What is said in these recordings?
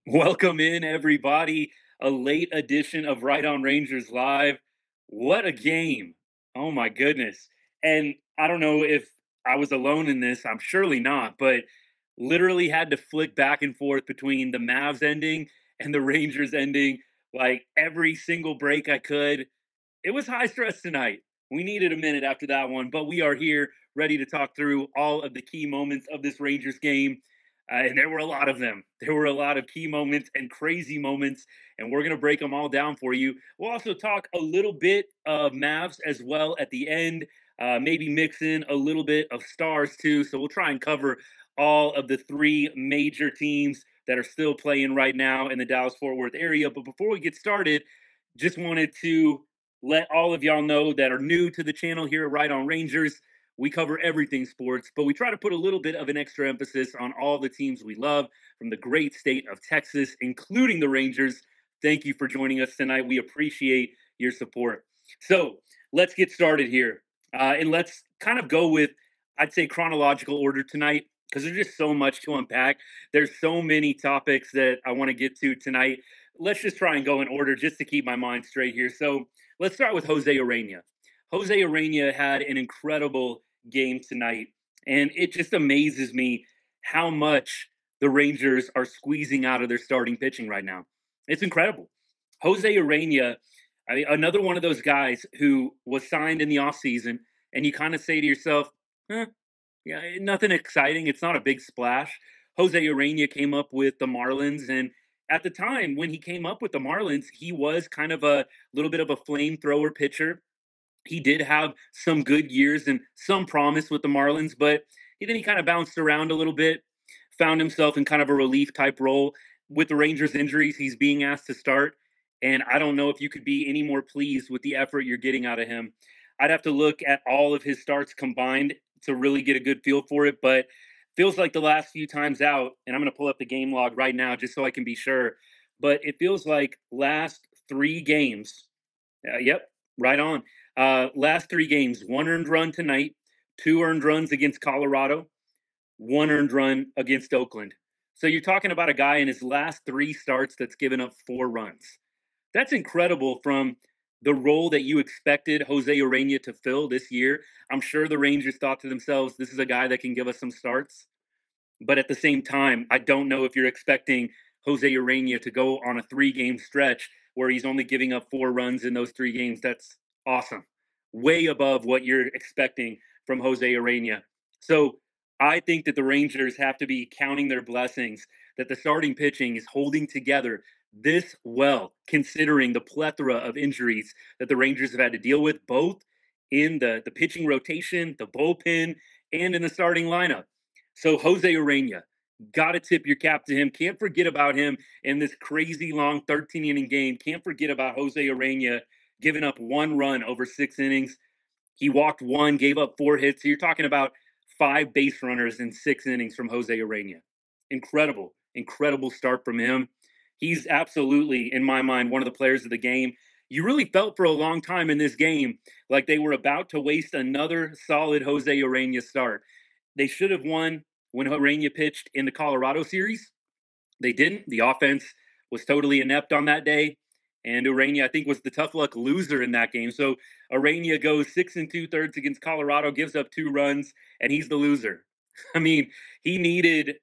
Welcome in, everybody. A late edition of Right on Rangers Live. What a game. Oh, my goodness. And I don't know if I was alone in this. I'm surely not, but literally had to flick back and forth between the Mavs ending and the Rangers ending like every single break I could. It was high stress tonight. We needed a minute after that one, but we are here ready to talk through all of the key moments of this Rangers game. And there were a lot of them. There were a lot of key moments and crazy moments, and we're going to break them all down for you. We'll also talk a little bit of Mavs as well at the end, maybe mix in a little bit of Stars too. So we'll try and cover all of the three major teams that are still playing right now in the Dallas Fort Worth area. But before we get started, just wanted to let all of y'all know that are new to the channel here at Right on Rangers. We cover everything sports, but we try to put a little bit of an extra emphasis on all the teams we love from the great state of Texas, including the Rangers. Thank you for joining us tonight. We appreciate your support. So let's get started here. And let's kind of go with, I'd say, chronological order tonight because there's just so much to unpack. There's so many topics that I want to get to tonight. Let's just try and go in order just to keep my mind straight here. So let's start with Jose Urena. Jose Urena had an incredible game tonight, and it just amazes me how much the Rangers are squeezing out of their starting pitching right now. It's incredible. Jose Urena, I mean, another one of those guys who was signed in the offseason, and you kind of say to yourself, yeah, nothing exciting. It's not a big splash. Jose Urena came up with the Marlins, and at the time when he came up with the Marlins, he was kind of a little bit of a flamethrower pitcher. He did have some good years and some promise with the Marlins, but then he kind of bounced around a little bit, found himself in kind of a relief type role. With the Rangers' injuries, he's being asked to start. And I don't know if you could be any more pleased with the effort you're getting out of him. I'd have to look at all of his starts combined to really get a good feel for it, but feels like the last few times out, and I'm going to pull up the game log right now just so I can be sure, but it feels like last three games. Yep, right on. Last three games, one earned run tonight, two earned runs against Colorado, one earned run against Oakland. So you're talking about a guy in his last three starts that's given up four runs. That's incredible from the role that you expected Jose Urena to fill this year. I'm sure the Rangers thought to themselves, this is a guy that can give us some starts. But at the same time, I don't know if you're expecting Jose Urena to go on a 3 game stretch where he's only giving up four runs in those 3 games. That's awesome. Way above what you're expecting from Jose Urena. So I think that the Rangers have to be counting their blessings that the starting pitching is holding together this well, considering the plethora of injuries that the Rangers have had to deal with, both in the pitching rotation, the bullpen, and in the starting lineup. So Jose Urena, got to tip your cap to him. Can't forget about him in this crazy long 13 inning game. Can't forget about Jose Urena giving up one run over 6 innings. He walked one, gave up 4 hits. So you're talking about 5 base runners in 6 innings from Jose Urena. Incredible, incredible start from him. He's absolutely, in my mind, one of the players of the game. You really felt for a long time in this game like they were about to waste another solid Jose Urena start. They should have won when Urena pitched in the Colorado series. They didn't. The offense was totally inept on that day. And Urena, I think, was the tough luck loser in that game. So Urena goes 6 2/3 against Colorado, gives up 2 runs, and he's the loser. I mean, he needed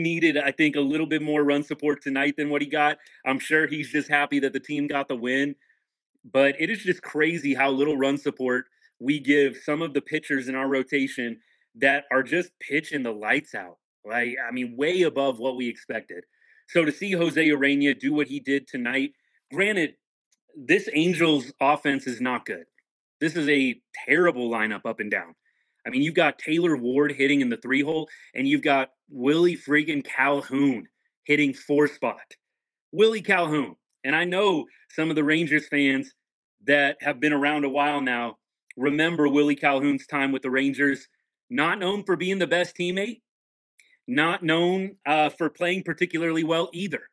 I think, a little bit more run support tonight than what he got. I'm sure he's just happy that the team got the win. But it is just crazy how little run support we give some of the pitchers in our rotation that are just pitching the lights out. Like, I mean, way above what we expected. So to see Jose Urena do what he did tonight, granted, this Angels offense is not good. This is a terrible lineup up and down. I mean, you've got Taylor Ward hitting in the 3 hole, and you've got Willie friggin' Calhoun hitting 4 spot. Willie Calhoun. And I know some of the Rangers fans that have been around a while now remember Willie Calhoun's time with the Rangers. Not known for being the best teammate, not known for playing particularly well either.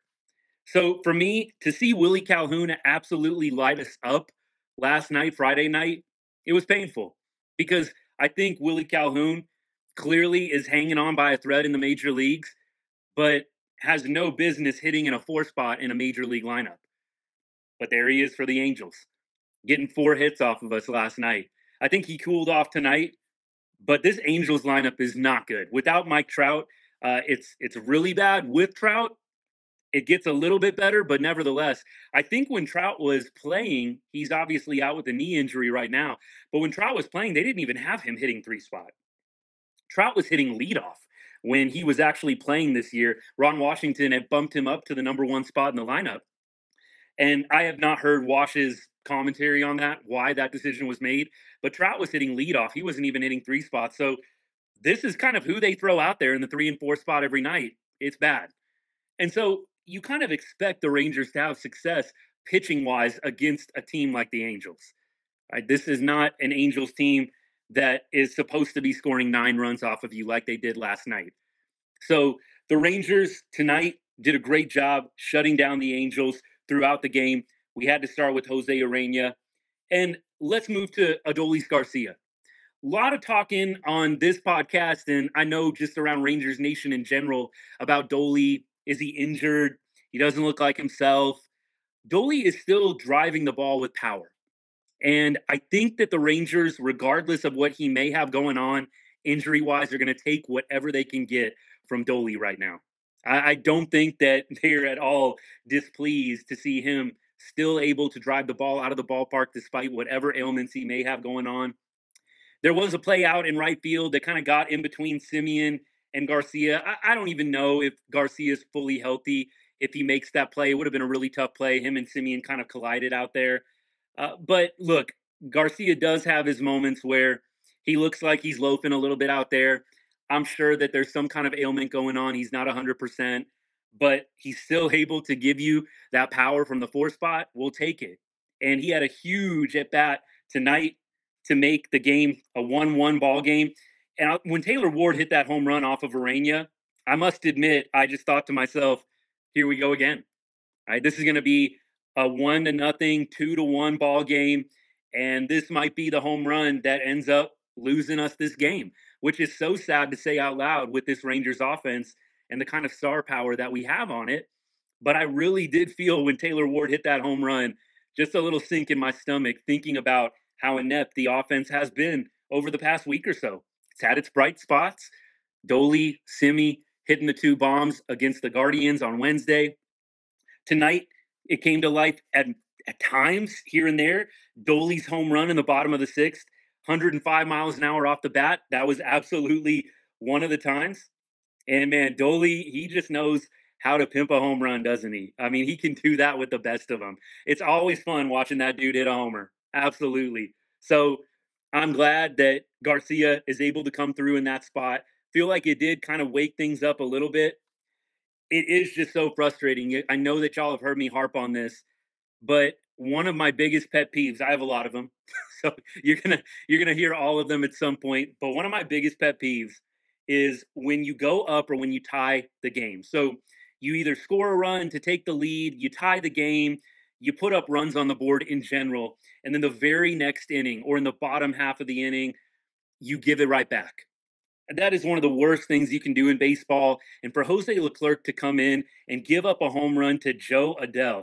So for me, to see Willie Calhoun absolutely light us up last night, Friday night, it was painful because I think Willie Calhoun clearly is hanging on by a thread in the major leagues, but has no business hitting in a 4 spot in a major league lineup. But there he is for the Angels, getting 4 hits off of us last night. I think he cooled off tonight, but this Angels lineup is not good. Without Mike Trout, it's really bad. With Trout, it gets a little bit better, but nevertheless, I think when Trout was playing, he's obviously out with a knee injury right now. But when Trout was playing, they didn't even have him hitting 3 spot. Trout was hitting leadoff when he was actually playing this year. Ron Washington had bumped him up to the number 1 spot in the lineup. And I have not heard Wash's commentary on that, why that decision was made. But Trout was hitting leadoff. He wasn't even hitting 3 spots. So this is kind of who they throw out there in the 3 and 4 spot every night. It's bad. And so you kind of expect the Rangers to have success pitching wise against a team like the Angels. Right? This is not an Angels team that is supposed to be scoring 9 runs off of you like they did last night. So the Rangers tonight did a great job shutting down the Angels throughout the game. We had to start with Jose Urena. And let's move to Adolis Garcia. A lot of talking on this podcast, and I know just around Rangers Nation in general, about Dolly. Is he injured? He doesn't look like himself. Dolly is still driving the ball with power. And I think that the Rangers, regardless of what he may have going on injury wise, are going to take whatever they can get from Dolly right now. I don't think that they're at all displeased to see him still able to drive the ball out of the ballpark despite whatever ailments he may have going on. There was a play out in right field that kind of got in between Semien and Garcia. I don't even know if Garcia is fully healthy. If he makes that play, it would have been a really tough play. Him and Semien kind of collided out there. But look, Garcia does have his moments where he looks like he's loafing a little bit out there. I'm sure that there's some kind of ailment going on. He's not 100%, but he's still able to give you that power from the 4 spot. We'll take it. And he had a huge at bat tonight to make the game a 1-1 ball game. And when Taylor Ward hit that home run off of Urena, I must admit, I just thought to myself, here we go again. All right, this is going to be a 1-0, 2-1 ball game. And this might be the home run that ends up losing us this game, which is so sad to say out loud with this Rangers offense and the kind of star power that we have on it. But I really did feel when Taylor Ward hit that home run, just a little sink in my stomach, thinking about how inept the offense has been over the past week or so. It's had its bright spots. Dolly, Simi hitting the 2 bombs against the Guardians on Wednesday. Tonight, it came to life at times here and there. Dolly's home run in the bottom of the 6th, 105 miles an hour off the bat. That was absolutely one of the times. And man, Dolly, he just knows how to pimp a home run, doesn't he? I mean, he can do that with the best of them. It's always fun watching that dude hit a homer. Absolutely. So I'm glad that Garcia is able to come through in that spot. Feel like it did kind of wake things up a little bit. It is just so frustrating. I know that y'all have heard me harp on this, but one of my biggest pet peeves, I have a lot of them. So you're gonna hear all of them at some point. But one of my biggest pet peeves is when you go up or when you tie the game. So you either score a run to take the lead, you tie the game, you put up runs on the board in general, and then the very next inning or in the bottom half of the inning, you give it right back. And that is one of the worst things you can do in baseball. And for Jose Leclerc to come in and give up a home run to Jo Adell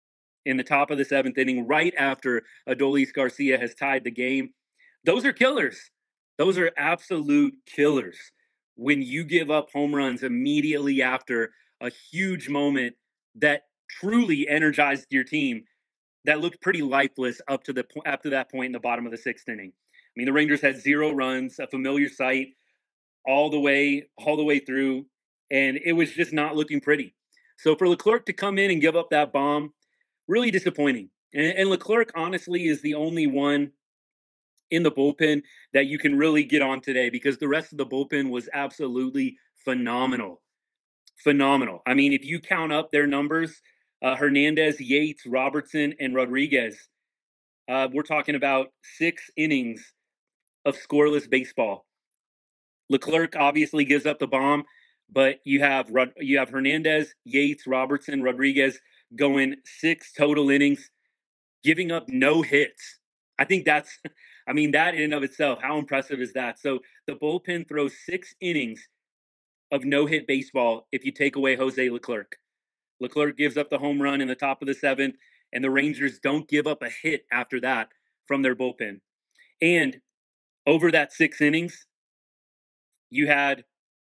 in the top of the 7th inning, right after Adolis Garcia has tied the game, those are killers. Those are absolute killers when you give up home runs immediately after a huge moment that truly energized your team that looked pretty lifeless up to the after that point in the bottom of the 6th inning. I mean, the Rangers had 0 runs, a familiar sight all the way through, and it was just not looking pretty. So for Leclerc to come in and give up that bomb, really disappointing. And Leclerc, honestly, is the only one in the bullpen that you can really get on today because the rest of the bullpen was absolutely phenomenal. Phenomenal. I mean, if you count up their numbers, Hernandez, Yates, Robertson, and Rodriguez, we're talking about 6 innings of scoreless baseball. Leclerc obviously gives up the bomb, but you have Hernandez, Yates, Robertson, Rodriguez going 6 total innings, giving up no hits. I think that's, I mean, that in and of itself, how impressive is that? So the bullpen throws 6 innings, of no-hit baseball if you take away Jose Leclerc. Leclerc gives up the home run in the top of the seventh, and the Rangers don't give up a hit after that from their bullpen. And over that 6 innings, you had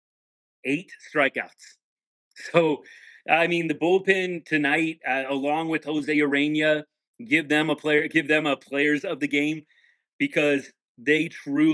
8 strikeouts. So, I mean, the bullpen tonight, along with Jose Urena, give them a players of the game because they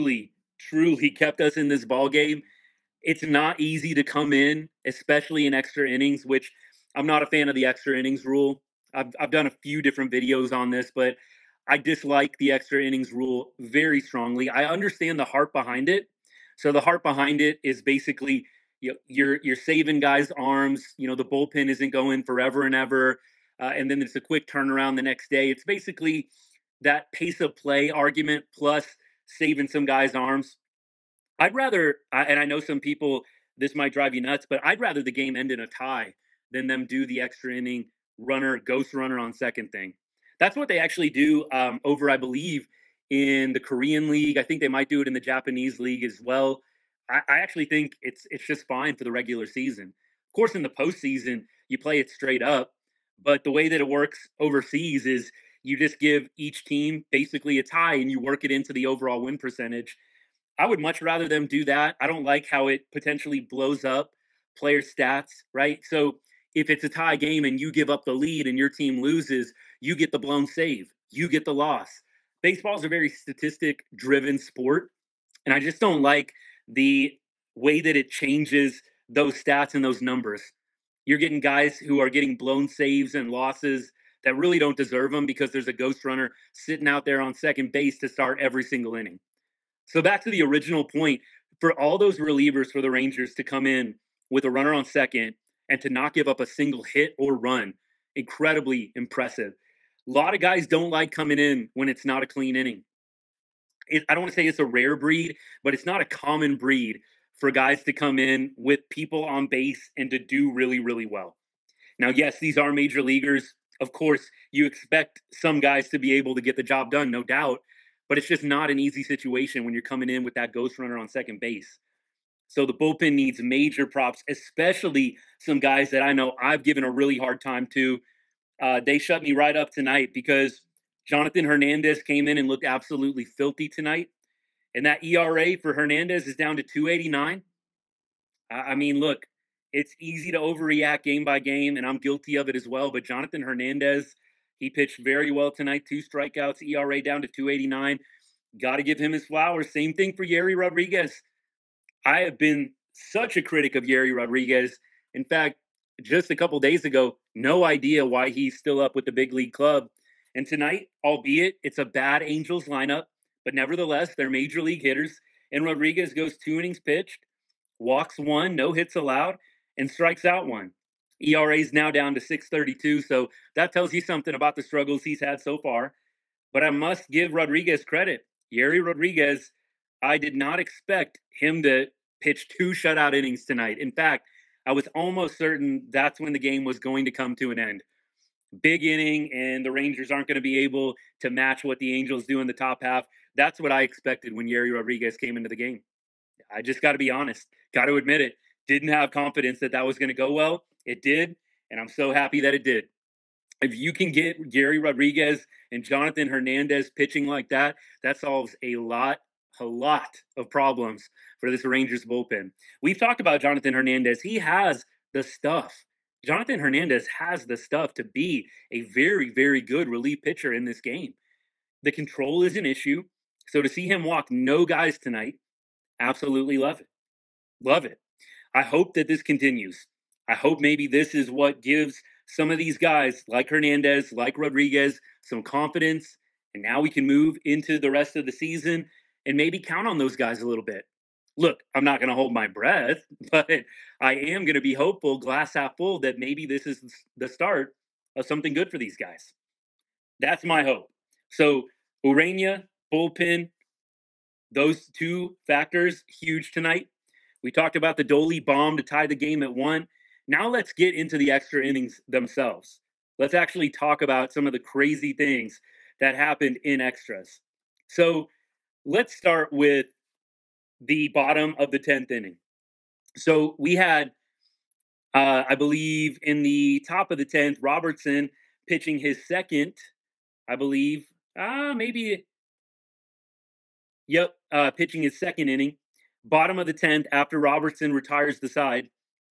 truly kept us in this ball game. It's not easy to come in, especially in extra innings, which I'm not a fan of the extra innings rule. I've done a few different videos on this, but I dislike the extra innings rule very strongly. I understand the heart behind it. So the heart behind it is basically you're saving guys' arms. The bullpen isn't going forever and ever, and then it's a quick turnaround the next day. It's basically that pace of play argument plus saving some guys' arms. I'd rather, and I know some people, this might drive you nuts, but I'd rather the game end in a tie than them do the extra inning ghost runner on second thing. That's what they actually do over, I believe, in the Korean League. I think they might do it in the Japanese League as well. I actually think it's just fine for the regular season. Of course, in the postseason, you play it straight up, but the way that it works overseas is you just give each team basically a tie and you work it into the overall win percentage. I would much rather them do that. I don't like how it potentially blows up player stats, right? So if it's a tie game and you give up the lead and your team loses, you get the blown save, you get the loss. Baseball is a very statistic driven sport. And I just don't like the way that it changes those stats and those numbers. You're getting guys who are getting blown saves and losses that really don't deserve them because there's a ghost runner sitting out there on second base to start every single inning. So back to the original point, for all those relievers for the Rangers to come in with a runner on second and to not give up a single hit or run, incredibly impressive. A lot of guys don't like coming in when it's not a clean inning. I don't want to say it's a rare breed, but it's not a common breed for guys to come in with people on base and to do really, really well. Now, yes, these are major leaguers. Of course, you expect some guys to be able to get the job done, no doubt, but it's just not an easy situation when you're coming in with that ghost runner on second base. So the bullpen needs major props, especially some guys that I know I've given a really hard time to. They shut me right up tonight because Jonathan Hernandez came in and looked absolutely filthy tonight. And that ERA for Hernandez is down to 289. I mean, look, it's easy to overreact game by game, and I'm guilty of it as well. But Jonathan Hernandez, he pitched very well tonight. 2 strikeouts, ERA down to 289. Got to give him his flowers. Same thing for Yerry Rodriguez. I have been such a critic of Yerry Rodriguez. In fact, just a couple days ago, no idea why he's still up with the big league club. And tonight, albeit it's a bad Angels lineup, but nevertheless, they're major league hitters. And Rodriguez goes 2 innings pitched, walks one, no hits allowed, and strikes out one. ERA is now down to 632. So that tells you something about the struggles he's had so far. But I must give Rodriguez credit. Yerry Rodriguez, I did not expect him to pitch 2 shutout innings tonight. In fact, I was almost certain that's when the game was going to come to an end. Big inning, and the Rangers aren't going to be able to match what the Angels do in the top half. That's what I expected when Yerry Rodriguez came into the game. I just got to be honest, got to admit it. Didn't have confidence that that was going to go well. It did, and I'm so happy that it did. If you can get Gary Rodriguez and Jonathan Hernandez pitching like that, that solves a lot of problems for this Rangers bullpen. We've talked about Jonathan Hernandez. He has the stuff. Jonathan Hernandez has the stuff to be a very, very good relief pitcher in this game. The control is an issue. So to see him walk no guys tonight, absolutely love it. Love it. I hope that this continues. I hope maybe this is what gives some of these guys like Hernandez, like Rodriguez, some confidence. And now we can move into the rest of the season and maybe count on those guys a little bit. Look, I'm not going to hold my breath, but I am going to be hopeful, glass half full, that maybe this is the start of something good for these guys. That's my hope. So, Urena, bullpen, those two factors, huge tonight. We talked about the Dolly bomb to tie the game at 1. Now let's get into the extra innings themselves. Let's actually talk about some of the crazy things that happened in extras. So let's start with the bottom of the 10th inning. So we had, I believe, in the top of the 10th, Robertson pitching his second, I believe, maybe, yep, pitching his second inning. Bottom of the 10th, after Robertson retires the side,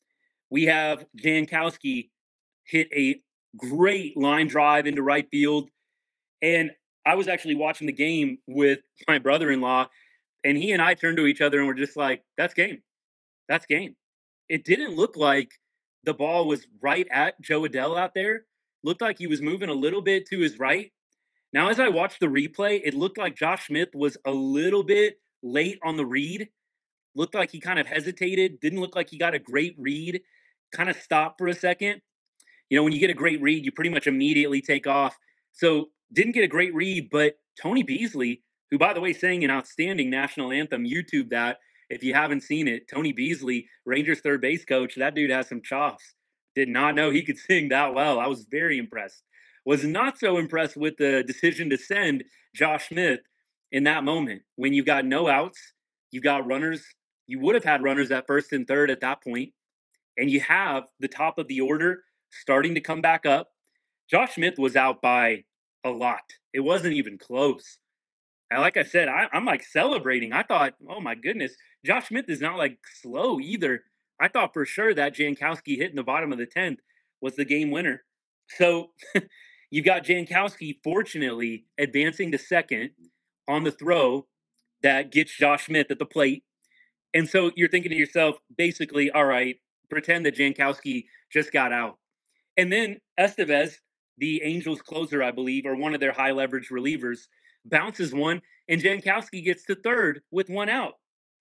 we have Jankowski hit a great line drive into right field. And I was actually watching the game with my brother in law, and he and I turned to each other and were just like, that's game. That's game. It didn't look like the ball was right at Joe Adell out there. Looked like he was moving a little bit to his right. Now, as I watched the replay, it looked like Josh Smith was a little bit late on the read. Looked like he kind of hesitated. Didn't look like he got a great read. Kind of stopped for a second. You know, when you get a great read, you pretty much immediately take off. So didn't get a great read, but Tony Beasley, who, by the way, sang an outstanding national anthem, YouTube that if you haven't seen it. Tony Beasley, Rangers third base coach, that dude has some chops. Did not know he could sing that well. I was very impressed. Was not so impressed with the decision to send Josh Smith in that moment when you got no outs, you got runners. You would have had runners at first and third at that point, and you have the top of the order starting to come back up. Josh Smith was out by a lot. It wasn't even close. And like I said, I'm like celebrating. I thought, oh my goodness, Josh Smith is not like slow either. I thought for sure that Jankowski hit in the bottom of the 10th was the game winner. So you got Jankowski fortunately advancing to second on the throw that gets Josh Smith at the plate. And so you're thinking to yourself, basically, all right, pretend that Jankowski just got out. And then Estevez, the Angels closer, I believe, or one of their high leverage relievers, bounces one, and Jankowski gets to third with one out.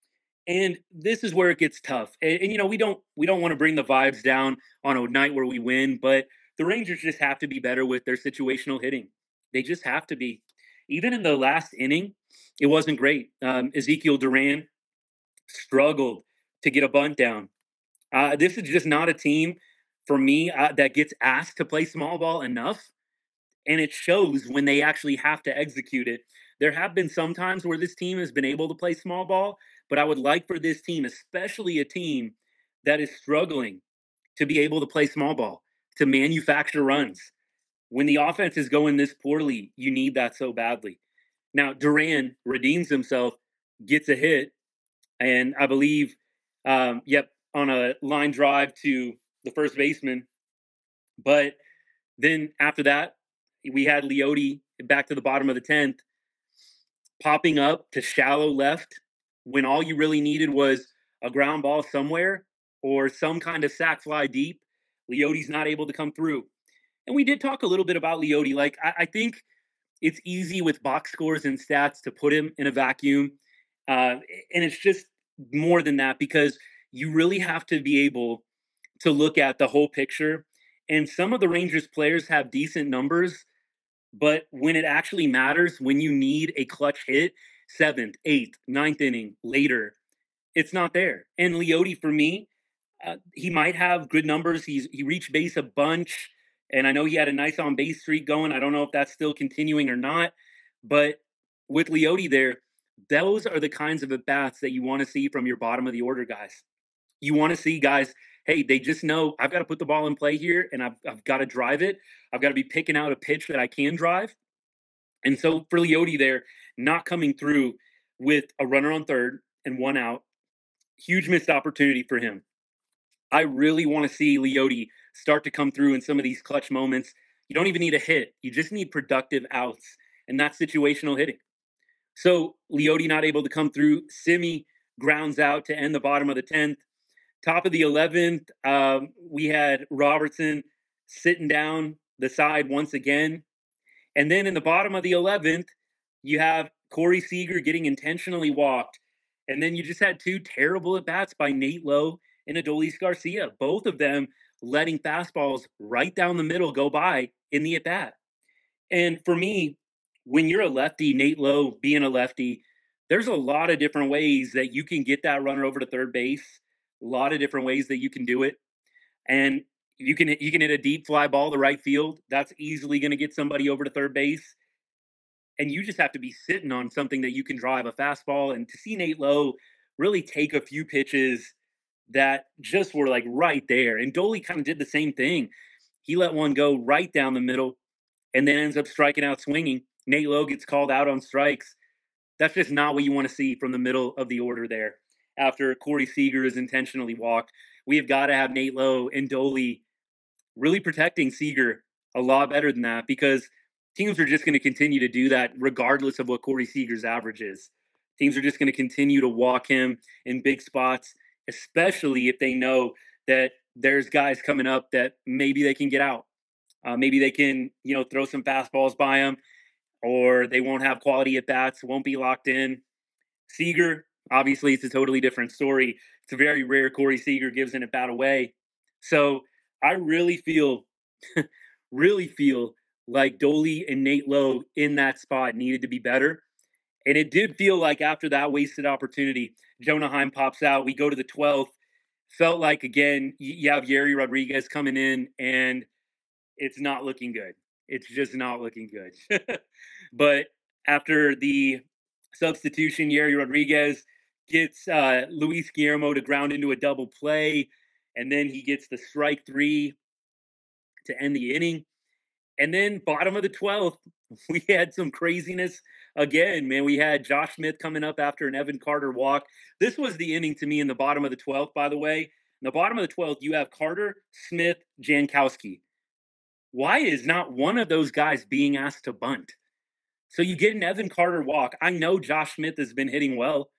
And this is where it gets tough. And you know, we don't want to bring the vibes down on a night where we win, but the Rangers just have to be better with their situational hitting. They just have to be. Even in the last inning, it wasn't great. Ezekiel Duran struggled to get a bunt down. This is just not a team for me that gets asked to play small ball enough, and it shows when they actually have to execute it. There have been some times where this team has been able to play small ball, but I would like for this team, especially a team that is struggling, to be able to play small ball, to manufacture runs. When the offense is going this poorly, you need that so badly. Now, Duran redeems himself, gets a hit, and I believe, on a line drive to the first baseman. But then after that, we had Leote back to the bottom of the 10th, popping up to shallow left when all you really needed was a ground ball somewhere or some kind of sac fly deep. Leote's not able to come through. And we did talk a little bit about Leote. Like, I think it's easy with box scores and stats to put him in a vacuum. And it's just more than that because you really have to be able to look at the whole picture. And some of the Rangers players have decent numbers, but when it actually matters, when you need a clutch hit, seventh, eighth, ninth inning, later, it's not there. And Leote, for me, he might have good numbers. He reached base a bunch, and I know he had a nice on base streak going. I don't know if that's still continuing or not, but with Leote there, those are the kinds of at bats that you want to see from your bottom of the order guys. You want to see guys, hey, they just know I've got to put the ball in play here and I've got to drive it. I've got to be picking out a pitch that I can drive. And so for Leote there, not coming through with a runner on third and one out, huge missed opportunity for him. I really want to see Leote start to come through in some of these clutch moments. You don't even need a hit. You just need productive outs, and that's situational hitting. So Leote not able to come through. Simi grounds out to end the bottom of the 10th. Top of the 11th, we had Robertson sitting down the side once again. And then in the bottom of the 11th, you have Corey Seager getting intentionally walked. And then you just had two terrible at-bats by Nate Lowe and Adolis Garcia, both of them letting fastballs right down the middle go by in the at-bat. And for me, when you're a lefty, Nate Lowe being a lefty, there's a lot of different ways that you can get that runner over to third base. A lot of different ways that you can do it. And you can hit a deep fly ball to right field. That's easily going to get somebody over to third base. And you just have to be sitting on something that you can drive a fastball. And to see Nate Lowe really take a few pitches that just were like right there. And Dolly kind of did the same thing. He let one go right down the middle and then ends up striking out swinging. Nate Lowe gets called out on strikes. That's just not what you want to see from the middle of the order there. After Corey Seager is intentionally walked, we have got to have Nate Lowe and Dolly really protecting Seager a lot better than that, because teams are just going to continue to do that regardless of what Corey Seager's average is. Teams are just going to continue to walk him in big spots, especially if they know that there's guys coming up that maybe they can get out. Maybe they can, throw some fastballs by him, or they won't have quality at bats, won't be locked in. Seager, obviously, it's a totally different story. It's a very rare Corey Seager gives an at bat away. So I really feel like Dolly and Nate Lowe in that spot needed to be better. And it did feel like after that wasted opportunity, Jonah Heim pops out. We go to the 12th. Felt like, again, you have Yerry Rodriguez coming in, and it's not looking good. It's just not looking good. But after the substitution, Yerry Rodriguez gets Luis Guillermo to ground into a double play, and then he gets the strike three to end the inning. And then bottom of the 12th, we had some craziness again, man. We had Josh Smith coming up after an Evan Carter walk. This was the inning to me in the bottom of the 12th, by the way. In the bottom of the 12th, you have Carter, Smith, Jankowski. Why is not one of those guys being asked to bunt? So you get an Evan Carter walk. I know Josh Smith has been hitting well,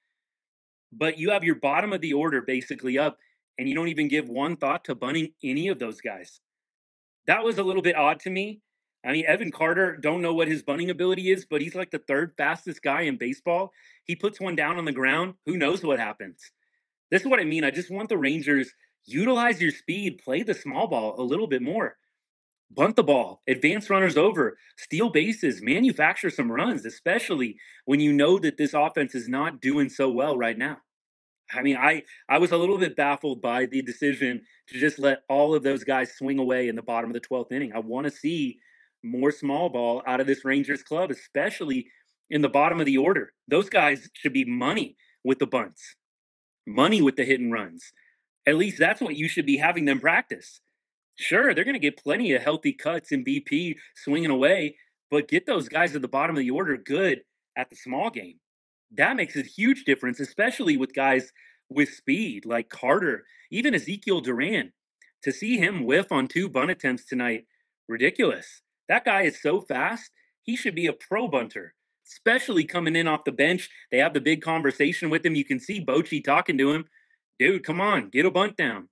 but you have your bottom of the order basically up, and you don't even give one thought to bunting any of those guys. That was a little bit odd to me. I mean, Evan Carter, don't know what his bunting ability is, but he's like the third fastest guy in baseball. He puts one down on the ground. Who knows what happens? This is what I mean. I just want the Rangers, utilize your speed, play the small ball a little bit more. Bunt the ball, advance runners over, steal bases, manufacture some runs, especially when you know that this offense is not doing so well right now. I mean, I was a little bit baffled by the decision to just let all of those guys swing away in the bottom of the 12th inning. I want to see more small ball out of this Rangers club, especially in the bottom of the order. Those guys should be money with the bunts, money with the hit and runs. At least that's what you should be having them practice. Sure, they're going to get plenty of healthy cuts in BP swinging away, but get those guys at the bottom of the order good at the small game. That makes a huge difference, especially with guys with speed like Carter, even Ezekiel Duran. To see him whiff on 2 bunt attempts tonight, ridiculous. That guy is so fast, he should be a pro bunter, especially coming in off the bench. They have the big conversation with him. You can see Bochy talking to him. Dude, come on, get a bunt down.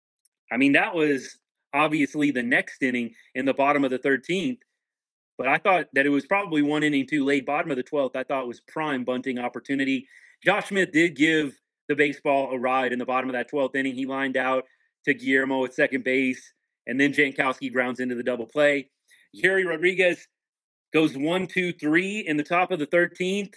I mean, that was obviously the next inning in the bottom of the 13th. But I thought that it was probably one inning too late. Bottom of the 12th, I thought was prime bunting opportunity. Josh Smith did give the baseball a ride in the bottom of that 12th inning. He lined out to Guillermo at second base, and then Jankowski grounds into the double play. Yerry Rodriguez goes 1-2-3 in the top of the 13th.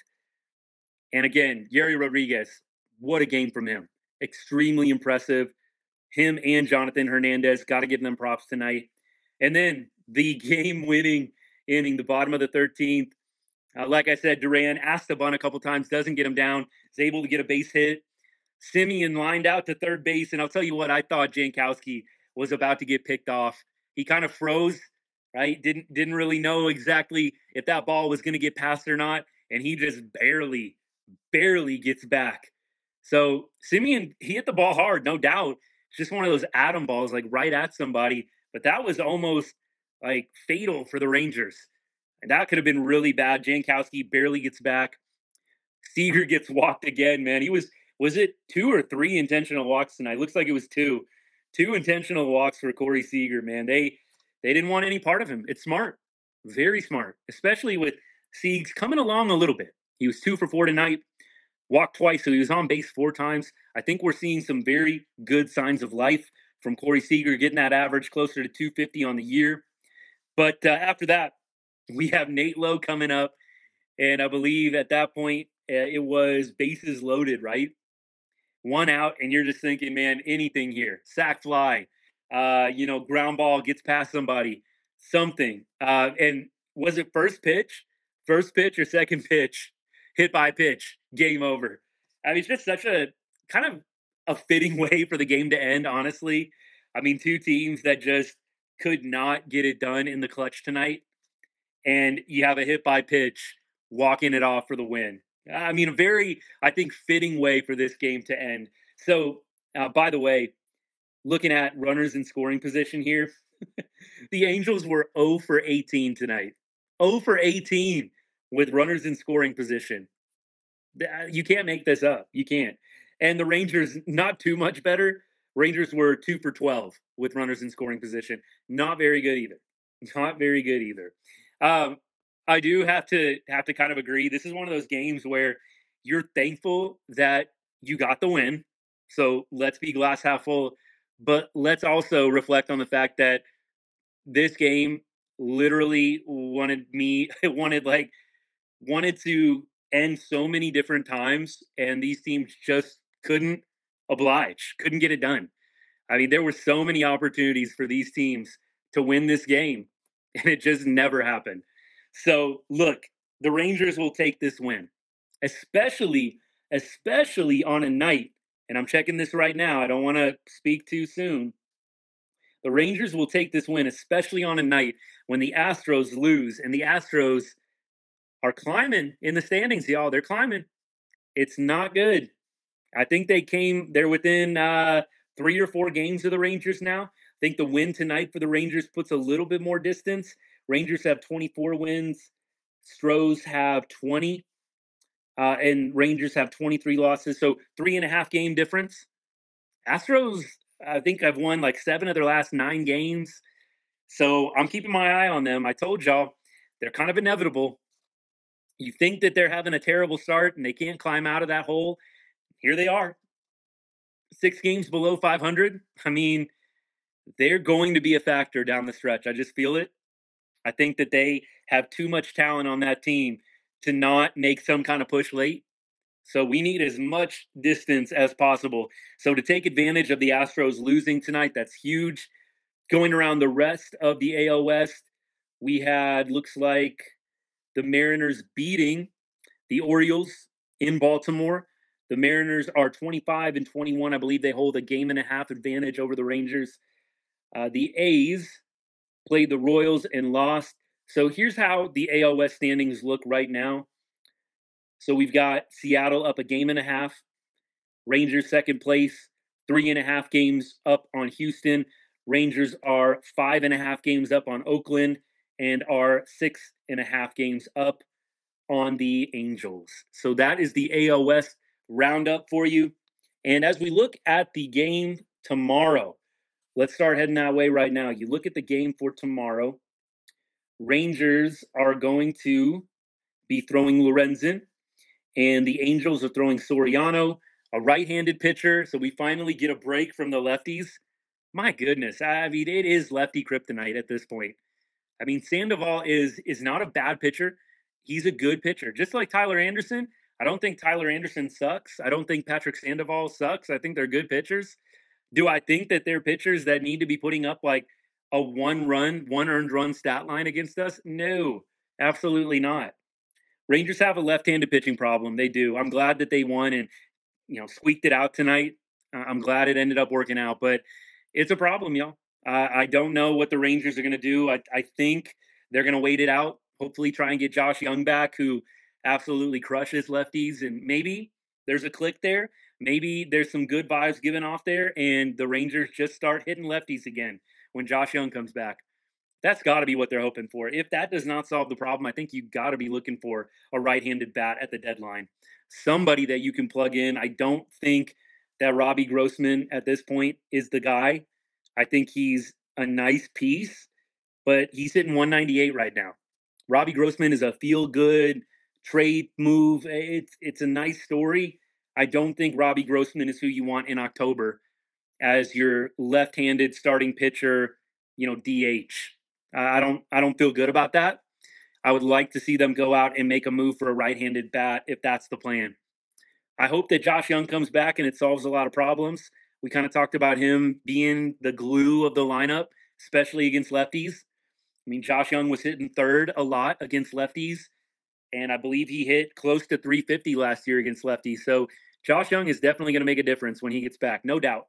And again, Yerry Rodriguez, what a game from him. Extremely impressive. Him and Jonathan Hernandez, got to give them props tonight. And then the game-winning inning, the bottom of the 13th. Like I said, Duran asked to bunt a couple times, doesn't get him down, is able to get a base hit. Semien lined out to third base, and I'll tell you what, I thought Jankowski was about to get picked off. He kind of froze, right? Didn't really know exactly if that ball was going to get past or not, and he just barely gets back. So Semien, he hit the ball hard, no doubt. It's just one of those atom balls, like right at somebody. But that was almost like fatal for the Rangers. And that could have been really bad. Jankowski barely gets back. Seager gets walked again, man. He was it 2 or 3 intentional walks tonight? Looks like it was 2. 2 intentional walks for Corey Seager, man. They didn't want any part of him. It's smart. Very smart. Especially with Siegs coming along a little bit. He was 2 for 4 tonight. Walked twice, so he was on base 4 times. I think we're seeing some very good signs of life from Corey Seager, getting that average closer to 250 on the year. But after that, we have Nate Lowe coming up, and I believe at that point it was bases loaded, right? 1 out, and you're just thinking, man, anything here. Sack fly, ground ball gets past somebody, something. And was it first pitch? First pitch or second pitch? Hit by pitch, game over. I mean, it's just such a kind of a fitting way for the game to end, honestly. I mean, two teams that just could not get it done in the clutch tonight, and you have a hit by pitch walking it off for the win. I mean, a very, I think, fitting way for this game to end. So, by the way, looking at runners in scoring position here, the Angels were 0 for 18 tonight. 0 for 18 with runners in scoring position. You can't make this up. You can't. And the Rangers, not too much better. Rangers were 2 for 12 with runners in scoring position. Not very good either. Not very good either. Um, I do have to kind of agree. This is one of those games where you're thankful that you got the win. So let's be glass half full, but let's also reflect on the fact that this game literally wanted me it wanted to end so many different times, and these teams just couldn't get it done. I mean, there were so many opportunities for these teams to win this game, and it just never happened. So, look, the Rangers will take this win, especially especially on a night. And I'm checking this right now. I don't want to speak too soon. The Rangers will take this win, especially on a night when the Astros lose, and the Astros are climbing in the standings, y'all. They're climbing. It's not good. I think they're within 3 or 4 games of the Rangers now. I think the win tonight for the Rangers puts a little bit more distance. Rangers have 24 wins. Stros have 20, and Rangers have 23 losses. So 3.5 game difference. Astros, I think I've won like 7 of their last 9 games. So I'm keeping my eye on them. I told y'all they're kind of inevitable. You think that they're having a terrible start and they can't climb out of that hole. Here they are, 6 games below 500. I mean, they're going to be a factor down the stretch. I just feel it. I think that they have too much talent on that team to not make some kind of push late. So we need as much distance as possible. So to take advantage of the Astros losing tonight, that's huge. Going around the rest of the AL West, we had, looks like, the Mariners beating the Orioles in Baltimore. The Mariners are 25 and 21. I believe they hold a game and a half advantage over the Rangers. The A's played the Royals and lost. So here's how the AL West standings look right now. So we've got Seattle up a game and a half. Rangers second place, 3.5 games up on Houston. Rangers are 5.5 games up on Oakland and are 6.5 games up on the Angels. So that is the AL West roundup for you. And as we look at the game tomorrow, let's start heading that way right now. You look at the game for tomorrow. Rangers are going to be throwing Lorenzen, and the Angels are throwing Soriano, a right-handed pitcher. So we finally get a break from the lefties. My goodness, I mean, it is lefty kryptonite at this point. I mean, Sandoval is not a bad pitcher. He's a good pitcher, just like Tyler Anderson. I don't think Tyler Anderson sucks. I don't think Patrick Sandoval sucks. I think they're good pitchers. Do I think that they're pitchers that need to be putting up like a one earned run stat line against us? No, absolutely not. Rangers have a left-handed pitching problem. They do. I'm glad that they won and squeaked it out tonight. I'm glad it ended up working out, but it's a problem, y'all. I don't know what the Rangers are going to do. I think they're going to wait it out. Hopefully, try and get Josh Young back, who absolutely crushes lefties, and maybe there's a click there. Maybe there's some good vibes given off there, and the Rangers just start hitting lefties again when Josh Young comes back. That's got to be what they're hoping for. If that does not solve the problem, I think you got to be looking for a right-handed bat at the deadline. Somebody that you can plug in. I don't think that Robbie Grossman at this point is the guy. I think he's a nice piece, but he's hitting 198 right now. Robbie Grossman is a feel-good trade move. It's a nice story. I don't think Robbie Grossman is who you want in October as your left-handed starting pitcher, DH. I don't feel good about that. I would like to see them go out and make a move for a right-handed bat if that's the plan. I hope that Josh Young comes back and it solves a lot of problems. We kind of talked about him being the glue of the lineup, especially against lefties. I mean, Josh Young was hitting third a lot against lefties, and I believe he hit close to 350 last year against lefties. So Josh Young is definitely going to make a difference when he gets back, no doubt.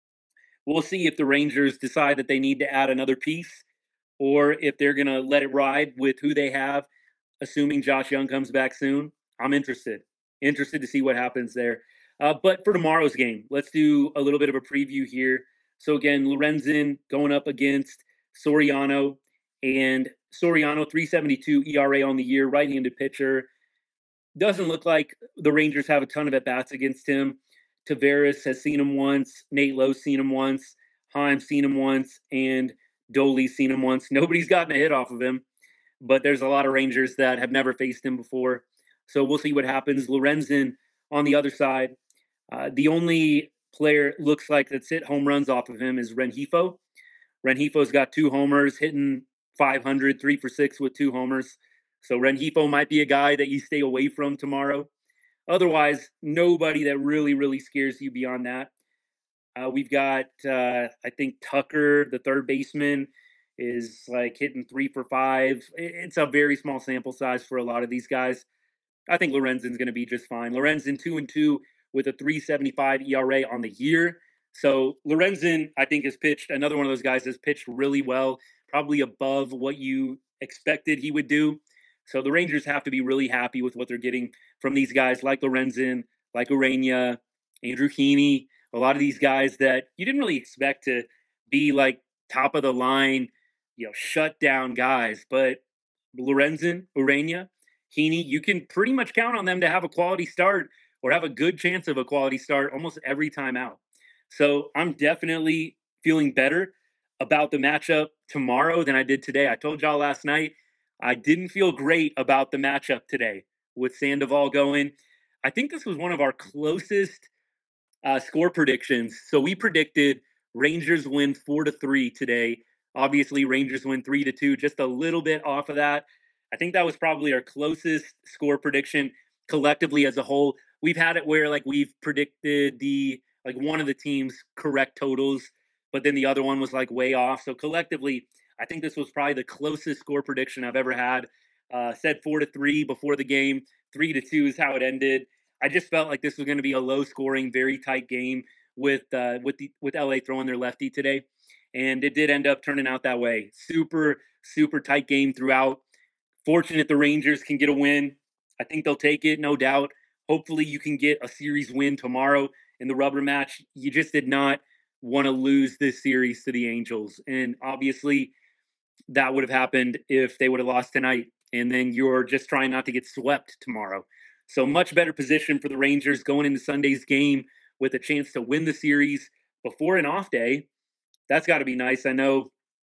We'll see if the Rangers decide that they need to add another piece or if they're going to let it ride with who they have, assuming Josh Young comes back soon. I'm interested to see what happens there. But for tomorrow's game, let's do a little bit of a preview here. So again, Lorenzen going up against Soriano, and Soriano 3.72 ERA on the year, right-handed pitcher. Doesn't look like the Rangers have a ton of at bats against him. Tavares has seen him once. Nate Lowe's seen him once. Heim's seen him once, and Doley's seen him once. Nobody's gotten a hit off of him, but there's a lot of Rangers that have never faced him before. So we'll see what happens. Lorenzen on the other side. The only player looks like that's hit home runs off of him is Rengifo. Rengifo has got 2 homers, hitting 500, 3 for 6 with 2 homers. So Rengifo might be a guy that you stay away from tomorrow. Otherwise, nobody that really, really scares you beyond that. We've got, I think, Tucker, the third baseman, is like hitting 3 for 5. It's a very small sample size for a lot of these guys. I think Lorenzen's going to be just fine. Lorenzen 2-2 with a 3.75 ERA on the year. So Lorenzen, I think, has pitched. Another one of those guys has pitched really well, probably above what you expected he would do. So the Rangers have to be really happy with what they're getting from these guys like Lorenzen, like Urania, Andrew Heaney, a lot of these guys that you didn't really expect to be like top of the line, shut down guys. But Lorenzen, Urania, Heaney, you can pretty much count on them to have a quality start or have a good chance of a quality start almost every time out. So I'm definitely feeling better about the matchup tomorrow than I did today. I told y'all last night I didn't feel great about the matchup today with Sandoval going. I think this was one of our closest score predictions. So we predicted Rangers win 4-3 today. Obviously, Rangers win 3-2, just a little bit off of that. I think that was probably our closest score prediction collectively as a whole. We've had it where we've predicted one of the team's correct totals, but then the other one was way off. So collectively, I think this was probably the closest score prediction I've ever had. Said 4-3 before the game. 3-2 is how it ended. I just felt like this was going to be a low-scoring, very tight game with LA throwing their lefty today, and it did end up turning out that way. Super, super tight game throughout. Fortunate the Rangers can get a win. I think they'll take it, no doubt. Hopefully you can get a series win tomorrow in the rubber match. You just did not want to lose this series to the Angels, and obviously that would have happened if they would have lost tonight, and then you're just trying not to get swept tomorrow. So much better position for the Rangers going into Sunday's game with a chance to win the series before an off day. That's got to be nice. I know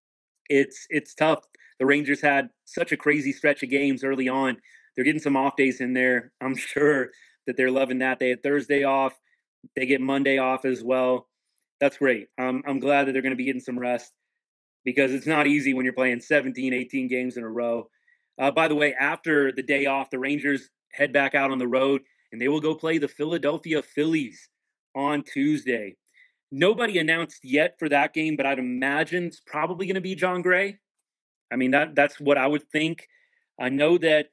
it's tough. The Rangers had such a crazy stretch of games early on. They're getting some off days in there. I'm sure that they're loving that. They had Thursday off. They get Monday off as well. That's great. I'm glad that they're going to be getting some rest because it's not easy when you're playing 17, 18 games in a row. By the way, after the day off, the Rangers head back out on the road, and they will go play the Philadelphia Phillies on Tuesday. Nobody announced yet for that game, but I'd imagine it's probably going to be Jon Gray. I mean, that's what I would think. I know that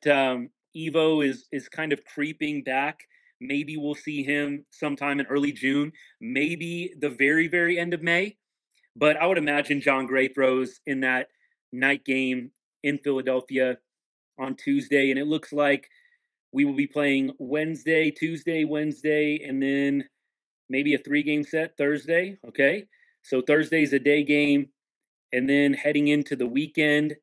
Evo is kind of creeping back. Maybe we'll see him sometime in early June, maybe the very, very end of May. But I would imagine Jon Gray throws in that night game in Philadelphia on Tuesday. And it looks like we will be playing Tuesday, Wednesday, and then maybe a 3-game set Thursday. Okay. So Thursday's a day game. And then heading into the weekend,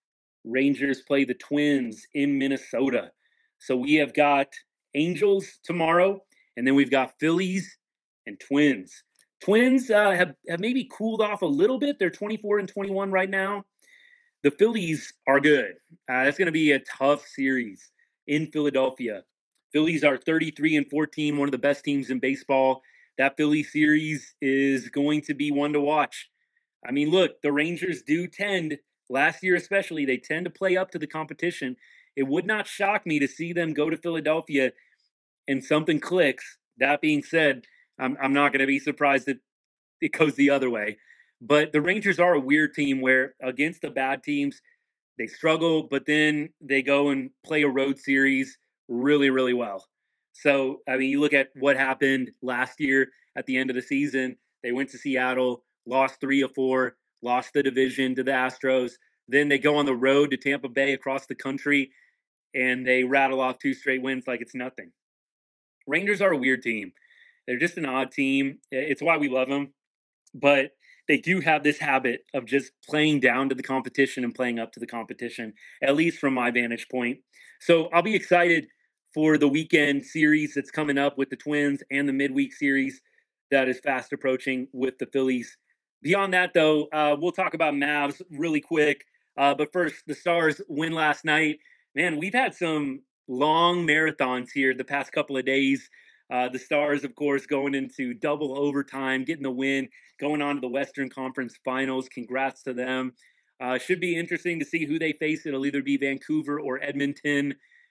Rangers play the Twins in Minnesota. So we have got Angels tomorrow, and then we've got Phillies and Twins. Twins have maybe cooled off a little bit. They're 24-21 right now. The Phillies are good. It's going to be a tough series in Philadelphia. Phillies are 33-14, one of the best teams in baseball. That Philly series is going to be one to watch. I mean, look, the Rangers do tend, last year especially, they tend to play up to the competition. It would not shock me to see them go to Philadelphia and something clicks. That being said, I'm not going to be surprised if it goes the other way. But the Rangers are a weird team where against the bad teams, they struggle, but then they go and play a road series really, really well. So, I mean, you look at what happened last year at the end of the season. They went to Seattle, lost 3 of 4, lost the division to the Astros. Then they go on the road to Tampa Bay across the country, and they rattle off 2 straight wins like it's nothing. Rangers are a weird team. They're just an odd team. It's why we love them, but they do have this habit of just playing down to the competition and playing up to the competition, at least from my vantage point. So I'll be excited for the weekend series that's coming up with the Twins and the midweek series that is fast approaching with the Phillies. Beyond that, though, we'll talk about Mavs really quick. But first, the Stars win last night. Man, we've had some long marathons here the past couple of days. The Stars, of course, going into double overtime, getting the win, going on to the Western Conference Finals. Congrats to them. Should be interesting to see who they face. It'll either be Vancouver or Edmonton.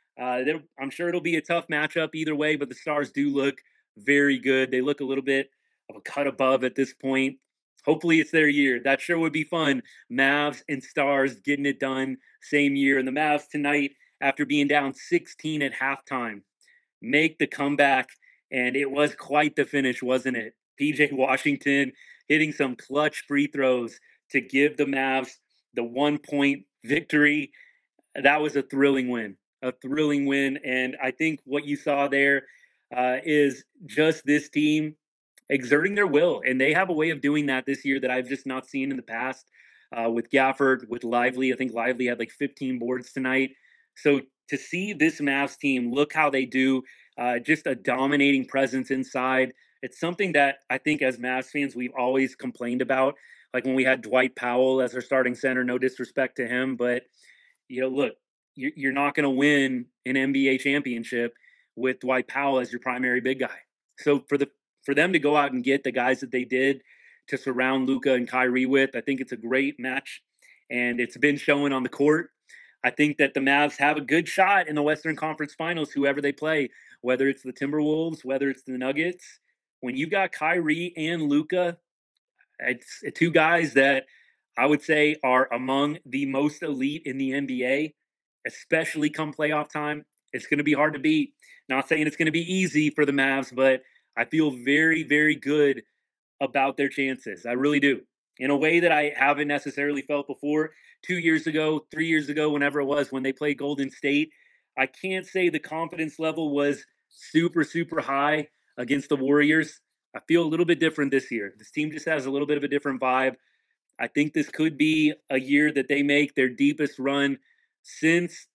I'm sure it'll be a tough matchup either way, but the Stars do look very good. They look a little bit of a cut above at this point. Hopefully it's their year. That sure would be fun. Mavs and Stars getting it done same year. And the Mavs tonight, after being down 16 at halftime, make the comeback. And it was quite the finish, wasn't it? PJ Washington hitting some clutch free throws to give the Mavs the 1 point victory. That was a thrilling win. A thrilling win. And I think what you saw there is just this team exerting their will. And they have a way of doing that this year that I've just not seen in the past with Gafford, with Lively. I think Lively had like 15 boards tonight. So to see this Mavs team look how they do, just a dominating presence inside. It's something that I think as Mavs fans, we've always complained about. Like when we had Dwight Powell as our starting center, no disrespect to him, but look, you're not going to win an NBA championship with Dwight Powell as your primary big guy. So for them to go out and get the guys that they did to surround Luka and Kyrie with, I think it's a great match, and it's been showing on the court. I think that the Mavs have a good shot in the Western Conference Finals, whoever they play, whether it's the Timberwolves, whether it's the Nuggets. When you've got Kyrie and Luka, it's two guys that I would say are among the most elite in the NBA, especially come playoff time. It's going to be hard to beat. Not saying it's going to be easy for the Mavs, but I feel very, very good about their chances. I really do. In a way that I haven't necessarily felt before. 2 years ago, 3 years ago, whenever it was when they played Golden State, I can't say the confidence level was super, super high against the Warriors. I feel a little bit different this year. This team just has a little bit of a different vibe. I think this could be a year that they make their deepest run since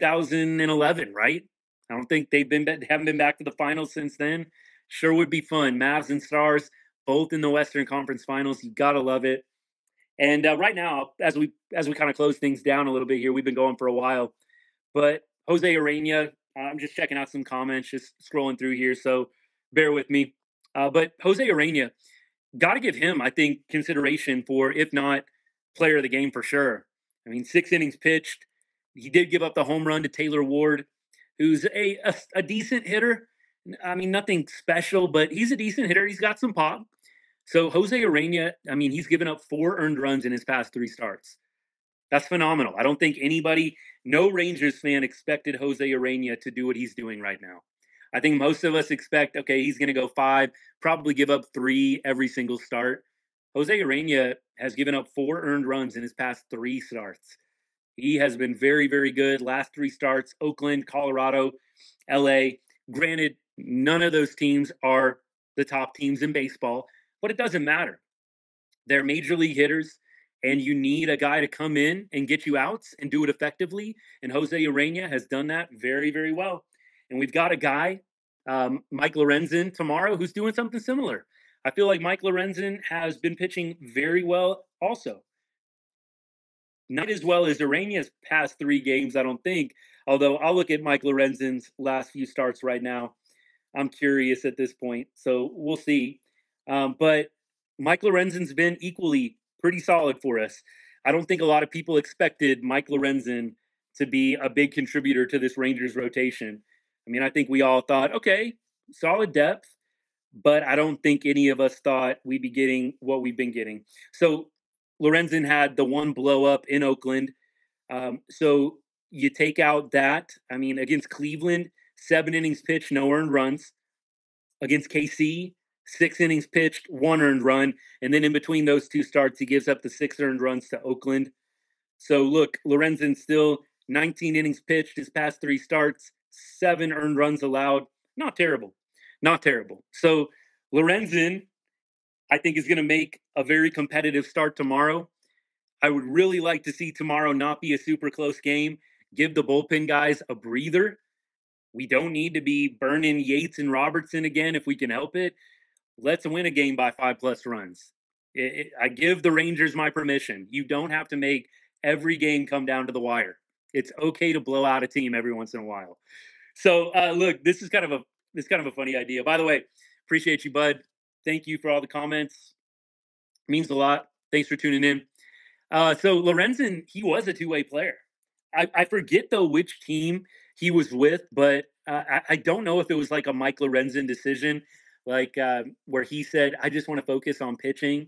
2011, right? I don't think haven't been back to the finals since then. Sure would be fun. Mavs and Stars both in the Western Conference Finals. You gotta love it. And right now, as we kind of close things down a little bit here, we've been going for a while, but Jose Urena, I'm just checking out some comments, just scrolling through here, so bear with me. But Jose Urena, got to give him, I think, consideration for, if not player of the game for sure. I mean, 6 innings pitched. He did give up the home run to Taylor Ward, who's a decent hitter. I mean, nothing special, but he's a decent hitter. He's got some pop. So Jose Urena, I mean, he's given up 4 earned runs in his past 3 starts. That's phenomenal. I don't think no Rangers fan expected Jose Urena to do what he's doing right now. I think most of us expect, okay, he's going to go 5, probably give up 3 every single start. Jose Urena has given up 4 earned runs in his past 3 starts. He has been very, very good. Last 3 starts, Oakland, Colorado, LA. Granted, none of those teams are the top teams in baseball, but it doesn't matter. They're major league hitters, and you need a guy to come in and get you outs and do it effectively. And Jose Urena has done that very, very well. And we've got a guy, Mike Lorenzen, tomorrow, who's doing something similar. I feel like Mike Lorenzen has been pitching very well also. Not as well as Urena's past 3 games, I don't think. Although I'll look at Mike Lorenzen's last few starts right now. I'm curious at this point, so we'll see. But Mike Lorenzen's been equally pretty solid for us. I don't think a lot of people expected Mike Lorenzen to be a big contributor to this Rangers rotation. I mean, I think we all thought, okay, solid depth, but I don't think any of us thought we'd be getting what we've been getting. So Lorenzen had the 1 blow up in Oakland. So you take out that. I mean, against Cleveland, 7 innings pitched, no earned runs. Against KC, 6 innings pitched, 1 earned run. And then in between those two starts, he gives up the 6 earned runs to Oakland. So look, Lorenzen still 19 innings pitched his past 3 starts, 7 earned runs allowed. Not terrible. Not terrible. So Lorenzen, I think, is going to make a very competitive start tomorrow. I would really like to see tomorrow not be a super close game. Give the bullpen guys a breather. We don't need to be burning Yates and Robertson again if we can help it. Let's win a game by 5+ runs. I give the Rangers my permission. You don't have to make every game come down to the wire. It's okay to blow out a team every once in a while. So look, this is kind of a funny idea. By the way, appreciate you, bud. Thank you for all the comments. It means a lot. Thanks for tuning in. So Lorenzen, he was a two-way player. I forget though which team he was with, but I don't know if it was like a Mike Lorenzen decision, like where he said, "I just want to focus on pitching."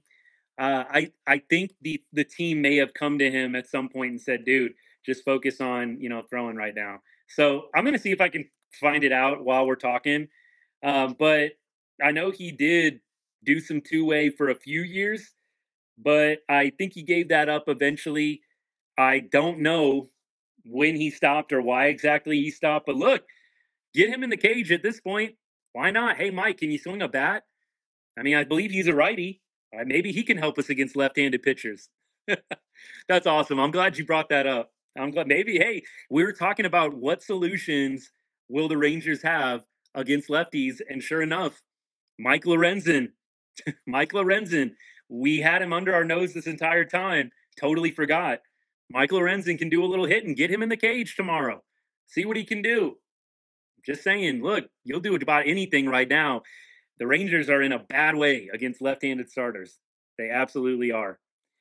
I think the team may have come to him at some point and said, "Dude, just focus on throwing right now." So I'm gonna see if I can find it out while we're talking. But I know he did do some two-way for a few years, but I think he gave that up eventually. I don't know when he stopped or why exactly he stopped, but look, get him in the cage at this point. Why not? Hey, Mike, can you swing a bat? I mean, I believe he's a righty. Maybe he can help us against left-handed pitchers. That's awesome. I'm glad you brought that up. I'm glad. Maybe, hey, we were talking about what solutions will the Rangers have against lefties, and sure enough, Mike Lorenzen, Mike Lorenzen, we had him under our nose this entire time. Totally forgot. Mike Lorenzen can do a little hit and get him in the cage tomorrow. See what he can do. Just saying, look, you'll do about anything right now. The Rangers are in a bad way against left-handed starters. They absolutely are.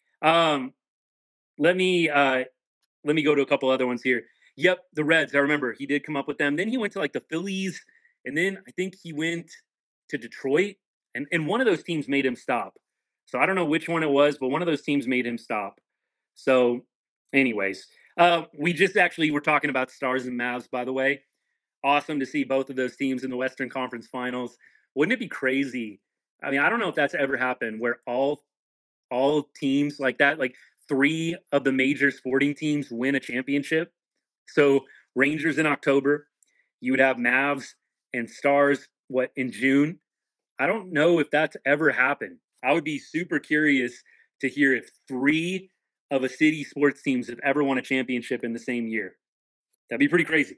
Let me go to a couple other ones here. Yep, the Reds. I remember he did come up with them. Then he went to like the Phillies, and then I think he went to Detroit, and one of those teams made him stop. So I don't know which one it was, but one of those teams made him stop. So, anyways, we just actually were talking about Stars and Mavs, by the way. Awesome to see both of those teams in the Western Conference Finals. Wouldn't it be crazy? I mean, I don't know if that's ever happened where all teams like that, like 3 of the major sporting teams win a championship. So Rangers in October, you would have Mavs and Stars in June. I don't know if that's ever happened. I would be super curious to hear if 3 of a city sports teams have ever won a championship in the same year. That'd be pretty crazy.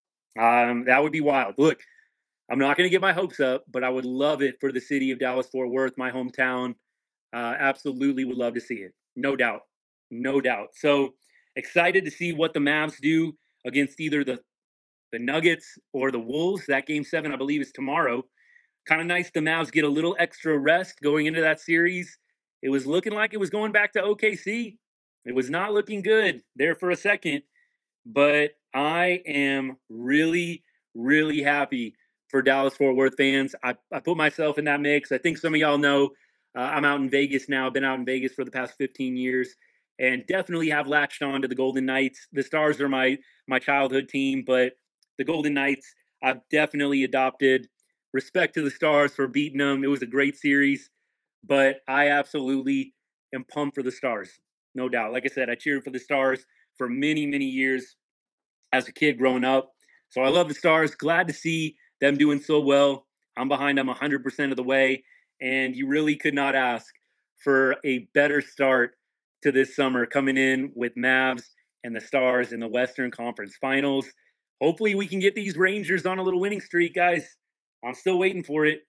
That would be wild. Look, I'm not going to get my hopes up, but I would love it for the city of Dallas-Fort Worth, my hometown. Absolutely would love to see it. No doubt. No doubt. So excited to see what the Mavs do against either the Nuggets or the Wolves. That game 7, I believe, is tomorrow. Kind of nice the Mavs get a little extra rest going into that series. It was looking like it was going back to OKC. It was not looking good there for a second. But I am really, really happy for Dallas-Fort Worth fans. I put myself in that mix. I think some of y'all know I'm out in Vegas now. I've been out in Vegas for the past 15 years and definitely have latched on to the Golden Knights. The Stars are my childhood team, but the Golden Knights I've definitely adopted. Respect to the Stars for beating them. It was a great series, but I absolutely am pumped for the Stars, no doubt. Like I said, I cheered for the Stars for many, many years as a kid growing up. So I love the Stars. Glad to see them doing so well. I'm behind them 100% of the way. And you really could not ask for a better start to this summer coming in with Mavs and the Stars in the Western Conference Finals. Hopefully we can get these Rangers on a little winning streak, guys. I'm still waiting for it.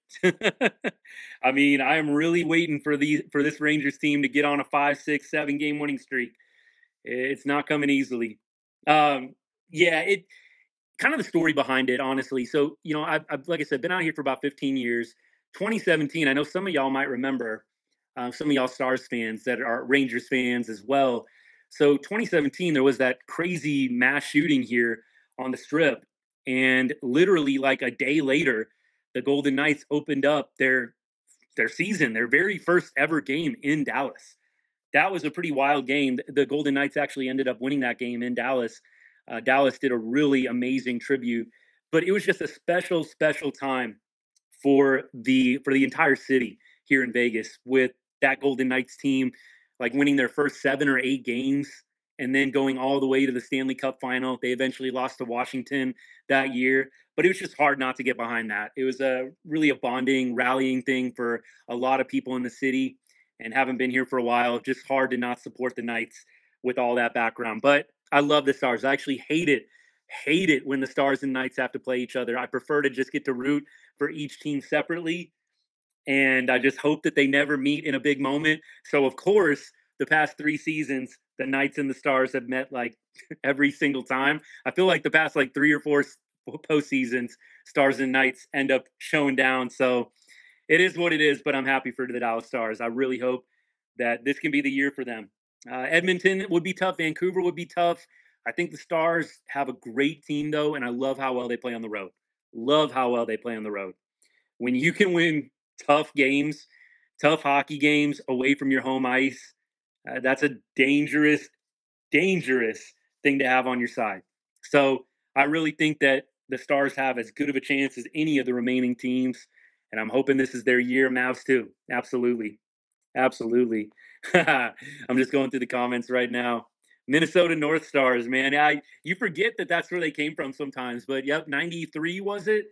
I mean, I am really waiting for this Rangers team to get on a 5, 6, 7 game winning streak. It's not coming easily. Yeah, it kind of the story behind it, honestly. So, I've like I said, been out here for about 15 years. 2017, I know some of y'all might remember, some of y'all Stars fans that are Rangers fans as well. So 2017, there was that crazy mass shooting here on the Strip. And literally like a day later, the Golden Knights opened up their season, their very first ever game in Dallas. That was a pretty wild game. The Golden Knights actually ended up winning that game in Dallas. Dallas did a really amazing tribute. but it was just a special, special time for the entire city here in Vegas with that Golden Knights team, like winning their first 7 or 8 games and then going all the way to the Stanley Cup final. They eventually lost to Washington that year, but it was just hard not to get behind that. It was a really a bonding, rallying thing for a lot of people in the city, and haven't been here for a while. Just hard to not support the Knights with all that background. But I love the Stars. I actually hate it when the Stars and Knights have to play each other. I prefer to just get to root for each team separately. And I just hope that they never meet in a big moment. So, of course, the past 3 seasons, the Knights and the Stars have met like every single time. I feel like the past like 3 or 4 postseasons, Stars and Knights end up showing down. So it is what it is, but I'm happy for the Dallas Stars. I really hope that this can be the year for them. Edmonton would be tough. Vancouver would be tough. I think the Stars have a great team, though, and I love how well they play on the road. Love how well they play on the road. When you can win tough games, tough hockey games away from your home ice, that's a dangerous, dangerous thing to have on your side. So I really think that the Stars have as good of a chance as any of the remaining teams, and I'm hoping this is their year. Mavs too. Absolutely. Absolutely. I'm just going through the comments right now. Minnesota North Stars, man. You forget that that's where they came from sometimes. But yep, 93 was it?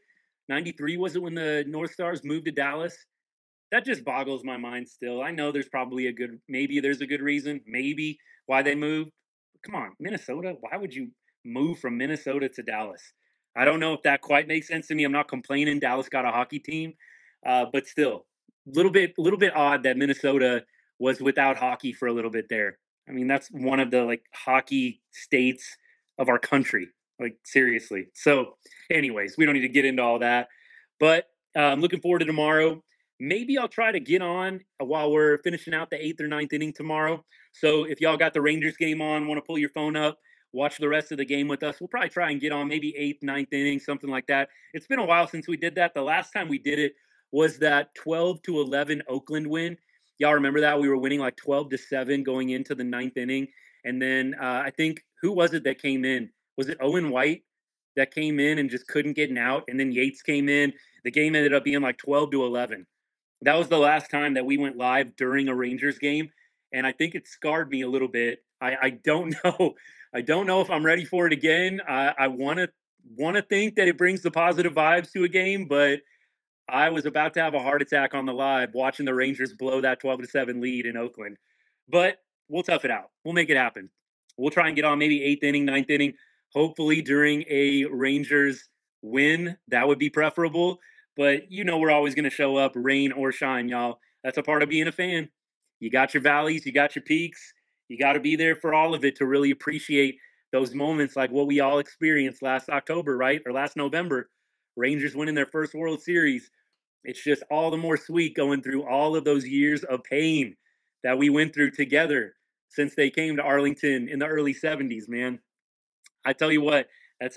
93 was it when the North Stars moved to Dallas? That just boggles my mind still. I know there's probably maybe there's a good reason, maybe why they moved. Come on, Minnesota. Why would you move from Minnesota to Dallas? I don't know if that quite makes sense to me. I'm not complaining. Dallas got a hockey team, but still, little bit odd that Minnesota was without hockey for a little bit there. I mean, that's one of the like hockey states of our country. Like seriously. So, anyways, we don't need to get into all that, but I'm looking forward to tomorrow. Maybe I'll try to get on while we're finishing out the eighth or ninth inning tomorrow. So if y'all got the Rangers game on, want to pull your phone up, watch the rest of the game with us, we'll probably try and get on maybe eighth, ninth inning, something like that. It's been a while since we did that. The last time we did it was that 12-11 Oakland win. Y'all remember that? We were winning like 12-7 going into the ninth inning. And then I think, who was it that came in? Was it Owen White that came in and just couldn't get an out? And then Yates came in. The game ended up being like 12-11. That was the last time that we went live during a Rangers game, and I think it scarred me a little bit. I don't know. I don't know if I'm ready for it again. I want to think that it brings the positive vibes to a game, but I was about to have a heart attack on the live watching the Rangers blow that 12-7 lead in Oakland. But we'll tough it out. We'll make it happen. We'll try and get on maybe eighth inning, ninth inning, hopefully during a Rangers win. That would be preferable. But you know we're always going to show up, rain or shine, y'all. That's a part of being a fan. You got your valleys, you got your peaks. You got to be there for all of it to really appreciate those moments like what we all experienced last October, right? Or last November. Rangers winning their first World Series. It's just all the more sweet going through all of those years of pain that we went through together since they came to Arlington in the early 70s, man. I tell you what, that's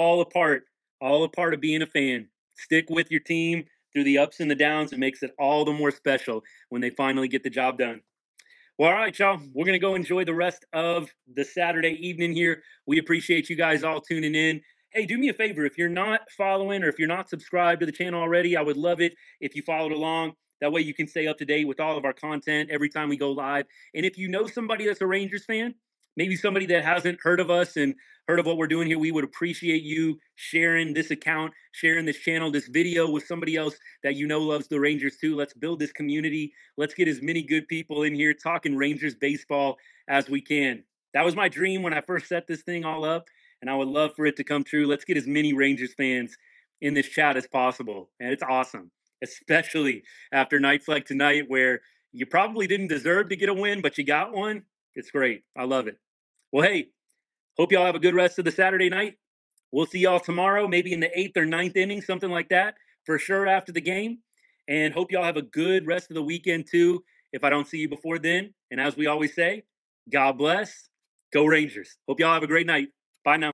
all a part of being a fan. Stick with your team through the ups and the downs. It makes it all the more special when they finally get the job done. Well, all right, y'all. We're going to go enjoy the rest of the Saturday evening here. We appreciate you guys all tuning in. Hey, do me a favor. If you're not following or if you're not subscribed to the channel already, I would love it if you followed along. That way you can stay up to date with all of our content every time we go live. And if you know somebody that's a Rangers fan, maybe somebody that hasn't heard of us and heard of what we're doing here, we would appreciate you sharing this account, sharing this channel, this video with somebody else that you know loves the Rangers too. Let's build this community. Let's get as many good people in here talking Rangers baseball as we can. That was my dream when I first set this thing all up, and I would love for it to come true. Let's get as many Rangers fans in this chat as possible. And it's awesome, especially after nights like tonight where you probably didn't deserve to get a win, but you got one. It's great. I love it. Well, hey, hope y'all have a good rest of the Saturday night. We'll see y'all tomorrow, maybe in the eighth or ninth inning, something like that, for sure after the game. And hope y'all have a good rest of the weekend, too, if I don't see you before then. And as we always say, God bless. Go Rangers. Hope y'all have a great night. Bye now.